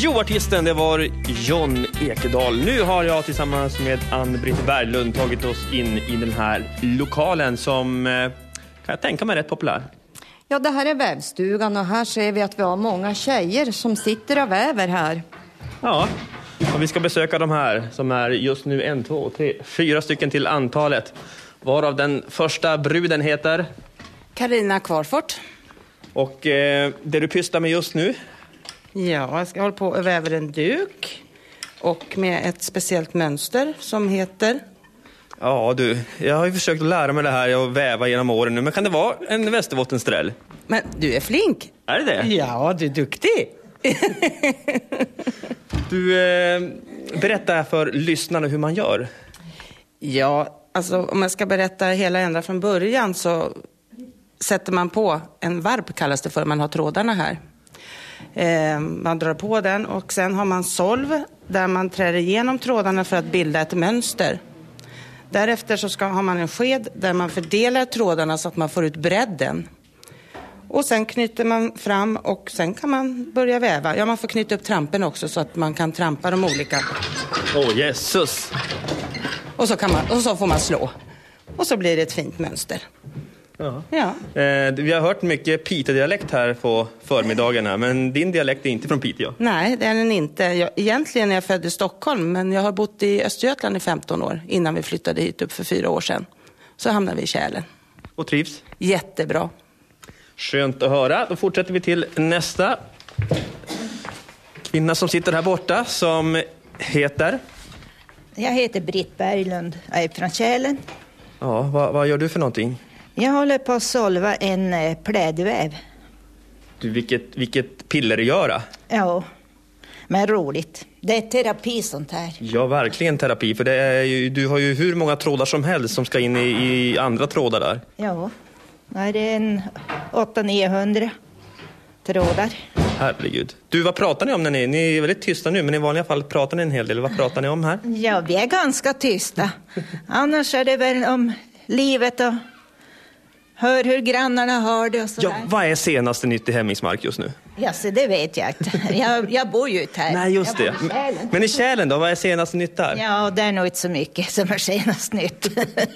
Jo, artisten, det var John Ekedal. Nu har jag tillsammans med Ann-Britt Berglund tagit oss in i den här lokalen som kan jag tänka mig rätt populär. Ja, det här är vävstugan och här ser vi att vi har många tjejer som sitter och väver här. Ja, och vi ska besöka de här som är just nu 1, 2, 3, 4 stycken till antalet. Varav den första bruden heter? Carina Kvarfort. Och det du pysslar med just nu? Ja, jag ska hålla på och väva en duk. Och med ett speciellt mönster som heter... Ja du, jag har ju försökt lära mig det här och väva genom åren nu. Men kan det vara en Västerbottensträll? Men du är flink. Är det det? Ja, du är duktig. Du, berätta för lyssnarna hur man gör. Ja, alltså om jag ska berätta hela ända från början så sätter man på en varp, kallas det för, man har trådarna här. Man drar på den och sen har man solv där man trär igenom trådarna för att bilda ett mönster. Därefter så har man en sked där man fördelar trådarna så att man får ut bredden. Och sen knyter man fram och sen kan man börja väva. Ja, man får knyta upp trampen också så att man kan trampa de olika. Åh, Jesus! Och så får man slå. Och så blir det ett fint mönster. Ja. Vi har hört mycket Piteå-dialekt här på förmiddagarna, men din dialekt är inte från Piteå. Nej, det är den inte. Egentligen är jag född i Stockholm, men jag har bott i Östergötland i 15 år innan vi flyttade hit upp för 4 år sedan. Så hamnade vi i Kälen. Och trivs? Jättebra. Skönt att höra. Då fortsätter vi till nästa kvinna som sitter här borta som heter... Jag heter Britt Berglund. Jag är från Kälen. Ja, vad gör du för någonting? Jag håller på att solva en plädväv. Du, vilket pillergöra. Ja, men roligt. Det är terapi sånt här. Ja, verkligen terapi. För det är ju, du har ju hur många trådar som helst som ska in i andra trådar där. Ja, det är en 800-900 trådar. Herregud. Du, vad pratar ni om när ni är väldigt tysta nu, men i vanliga fall pratar ni en hel del. Vad pratar ni om här? Ja, vi är ganska tysta. Annars är det väl om livet och hör hur grannarna har det och sådär. Ja, vad är senaste nytt i Hemmingsmark just nu? Ja, så det vet jag inte. Jag bor ju inte här. Nej, just det. Men i Kälen då, vad är senaste nytt där? Ja, det är nog inte så mycket som är senast nytt.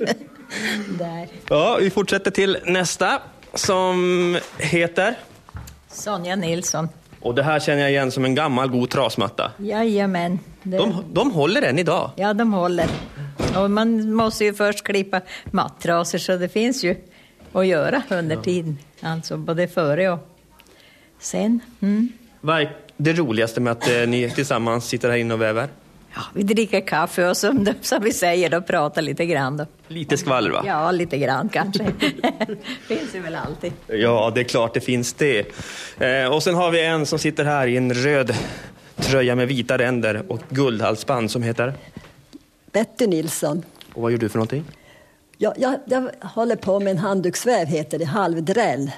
Där. Ja, vi fortsätter till nästa som heter... Sonja Nilsson. Och det här känner jag igen som en gammal god trasmatta. Jajamän. De håller än idag. Ja, de håller. Och man måste ju först klippa mattrasor så det finns ju att göra under tiden. Alltså både före och sen. Vad är det roligaste med att ni tillsammans sitter här inne och väver? Ja, vi dricker kaffe och som vi säger då pratar lite grann då. Lite skvaller, va? Ja, lite grann kanske. Finns ju väl alltid. Ja, det är klart det finns det. Och sen har vi en som sitter här i en röd tröja med vita ränder och guldhalsband som heter? Betty Nilsson. Och vad gör du för någonting? Jag håller på med en handduksväv, heter det, halvdräll.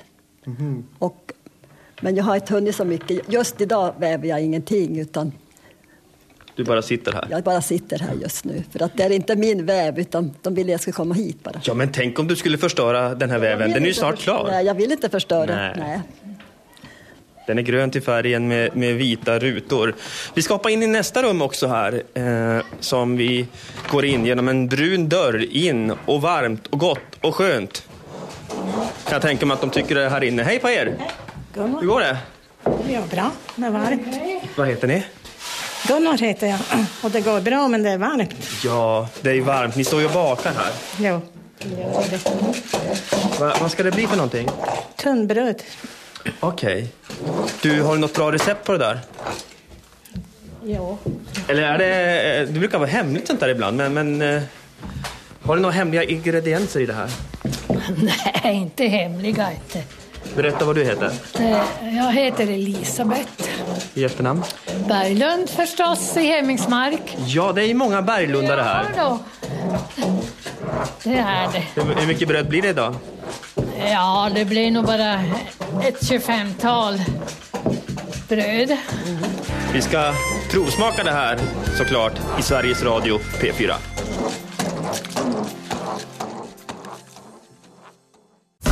Men jag har inte hunnit så mycket. Just idag väver jag ingenting utan... Du bara sitter här? Jag bara sitter här just nu. För att det är inte min väv utan de vill jag ska komma hit bara. Ja, men tänk om du skulle förstöra den här väven. Den är ju snart klar. Nej, jag vill inte förstöra. Nej. Den är grön till färgen med vita rutor. Vi ska hoppa in i nästa rum också här. Som vi går in genom en brun dörr in. Och varmt och gott och skönt. Kan jag tänka mig att de tycker det här inne. Hej på er! Hej. Hur går det? Ja, bra. Det är varmt. Vad heter ni? Gunnar heter jag. Och det går bra, men det är varmt. Ja, det är varmt. Ni står ju och bakar här. Ja. Vad ska det bli för någonting? Tunnbröd. Okej. Du, har något bra recept på det där? Ja. Eller är det... Det brukar vara hemligt sånt där ibland, men har du några hemliga ingredienser i det här? Nej, inte hemliga inte. Berätta vad du heter. Jag heter Elisabeth. I efternamn? Berglund förstås, i Hemmingsmark. Ja, det är ju många berglundare här. Ja då. Det är det. Hur mycket bröd blir det idag? Ja, det blir nog bara ett 25-tal bröd. Vi ska provsmaka det här såklart i Sveriges Radio P4.